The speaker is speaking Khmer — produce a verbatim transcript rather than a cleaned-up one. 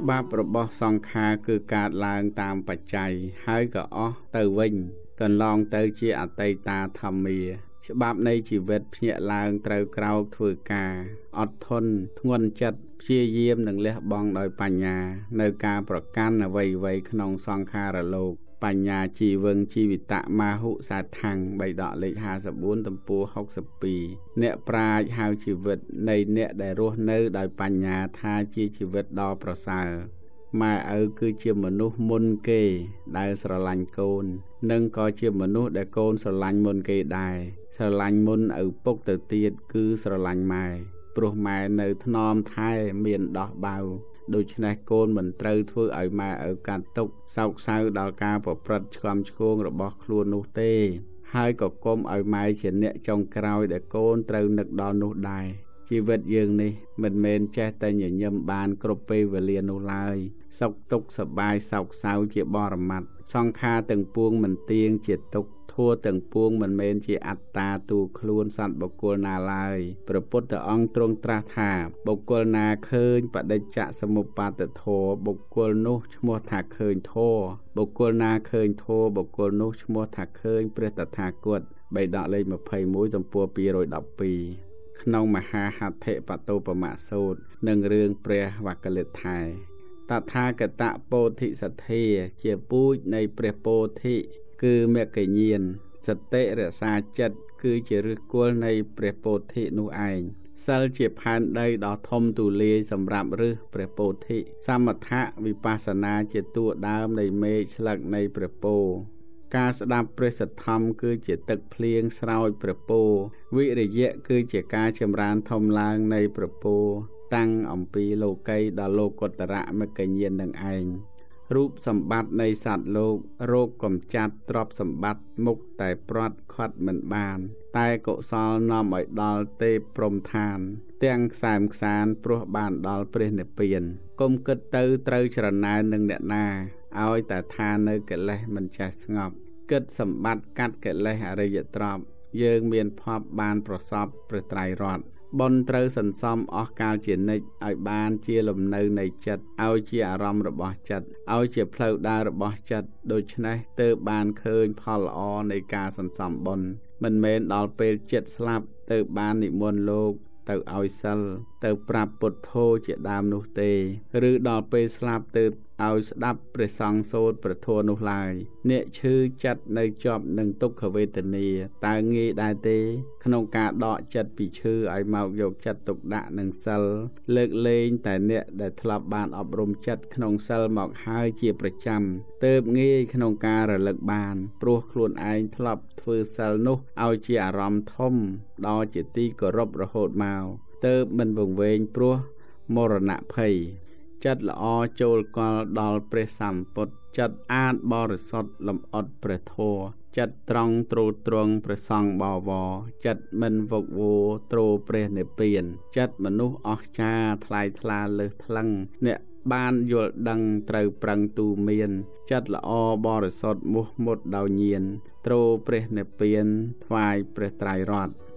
បាបរបស់សង្ខារគឺកើតឡើងតាមបច្ច័យហើយក៏អស់ទៅវិញកន្លងទៅជាអតីតាធម្មាច្បាប់នៃជីវិតភ្ញាក់ឡើងត្រូវក្រោកធ្វើការអត់ធន់ធ្ងន់ចិត្តព្យាយាមនិងលះបង់ដោយបញ្ញានៅការប្រកាន់អ្វីៗក្នុងសង្ខារលោកបញ្ញាជីវឹងជីវិតមាហុសាថាំងបៃដកលេខห้าสิบสี่ទំព័រหกสิบสองអ្នកប្រាជ្ញហៅជីវិតនៃអ្នកដែលរស់នៅដោយបញ្ញាថាជាជីវិតដ៏ប្រសើរម៉ែឪគឺជាមនុស្សមុនគេដែលស្រឡាញ់កូននិងក៏ជាមនុស្សដែលកូនស្រឡាញ់មុនគេដែរស្រឡាញ់មុនឪពុកទៅទៀតគឺស្រឡាញ់ម៉ែព្រោះម៉ែនៅថ្នមថែមានដោះបៅដូច្នេះកូនមិនត្រូវធ្វើឲ្យម៉ែឪកាត់ទុកសោកសៅដល់ការប្រព្រឹត្តឆ្កំឆ្គងរបស់ខ្លួននោះទេហើយក៏កុំឲ្យម៉ែជាអ្នកចុងក្រោយដែលកូនត្រូវនឹកដល់នោះដែរជីវិតយើងនេះមិនមែនចេះតែញញឹមបានគ្រប់ពេលវេលានោះឡើយសុខទុក្ខសប្បាយសោកសៅជាបរមត្ថសង្ខារទាំងពួងមិនទៀងជាទុក្ខធัวទាំងពួងមិនមែនជាអត្តាទូខ្លួនសត្វបុគ្គលណាឡើយព្រះពុទ្ធអង្គទ្រង់ត្រាស់ថាបុគ្គលណាឃើញបដិច្ចសមុប្បាទធម៌បុគ្គលនោះឈ្មោះថាឃើញធម៌បុគ្គលណាឃើញធម៌បុគ្គលនោះឈ្មោះថាឃើញព្រះតថាគតបៃដកលេខยี่สิบเอ็ดទំព័រtwo hundred twelveក្នុងមហាហត្ថបតោបមសូត្រនិងរឿងព្រះវកលិថែតថាគតពោធិសទ្ធាជាពូជនៃព្រះពោធិគឺមគ្គញាណសតិរក្សាចិត្តគឺជាឫសគល់នៃព្រះពោធិនោះឯងសិលជាផែនដីដ៏ធំទូលាយសម្រាប់ឫសព្រះពោធិសមថៈវិបស្សនាជាតួដើមនៃមេឃស្លឹកនៃព្រះពោធិការស្ដាប់ព្រះសទ្ធម្មគឺជាទឹកភ្លៀងស្រោចព្រះពោធិវិរិយៈគឺជាការចម្រើនធំឡើងនៃព្រះពោធិតាំងអំពីលោកីដល់លោកុត្តរមគ្គញាណនឹងឯងរូបសម្បត្តិនៃសត្វលោករោគកំចាត់ទ្រព្យសម្បត្តិមុខតែព្រាត់ខាត់មិនបានតែកុសលនាំឲ្យដល់ទេពព្រំឋានទាំងខ្សែមខ្សានព្រោះបានដល់ព្រះនិព្វានកុំគិតទៅត្រូវច្រណែននឹងអ្នកណាឲ្យតែថានៅកិលេសមិនចេះស្ងប់គិតសម្បត្តិកាត់កិលេសអរិយទ្រព្យយើងមានភ័ព្វបានប្រសពព្រះត្រៃរតន៍បុណ្យត្រូវសន្សំអស់កាលជានិច្ចឲ្យបានជាលំនៅនៃចិត្តឲ្យជាអារម្មណ៍របស់ចិត្តឲ្យជាផ្លូវដើររបស់ចិត្តដូច្នេះទើបបានឃើញផលល្អនៃការសន្សំបុណ្យមិនមែនដល់ពេលចិត្តស្លាប់ទើបបាននិមន្តលោកទៅឲ្យសិលទៅប្រាប់ពុទ្ធោជាដើមនោះទេឬដល់ពេលស្លាប់ទើបឲ្យស្ដាប់ព្រះសង្ឃសូត្រព្រះធម៌នោះឡើយអ្នកឈឺចិត្តនៅជាប់នឹងទុក្ខវេទនាតើងាយដែរទេក្នុងការដកចិត្តពីឈឺឲ្យមកយកចិត្តទុកដាក់នឹងសិលលើកលែងតែអ្នកដែលធ្លាប់បានអប់រំចិត្តក្នុងសិលមកហើយជាប្រចាំទើបងាយក្នុងការរលឹកបានព្រោះខ្លួនឯងធ្លាប់ធ្វើសិលនោះឲ្យជាអារម្មណ៍ធំដល់ជាទីគោរពរហូតមកទើបមិនវង្វេងព្រោះមរណភ័យចិត្តល្អចូលកលដល់ព្រះសម្ពុទ្ធចិត្តអាតបរិសុទ្ធលំអត់ព្រះធម៌ចិត្តត្រង់ទ្រទ្រង់ព្រះសង្ឃបវរចិត្តមិនវឹកវរទ្រព្រះនិព្វានចិត្តមនុស្សអស្ចារ្យថ្លៃថ្លាលើសថ្លឹងអ្នកបានយល់ដឹងត្រូវប្រឹងទូមានចិត្តល្អបរិសុទ្ធមុះមុតដោយញាណទ្រព្រះនិព្វានថ្វាយព្រះត្រៃរតន៍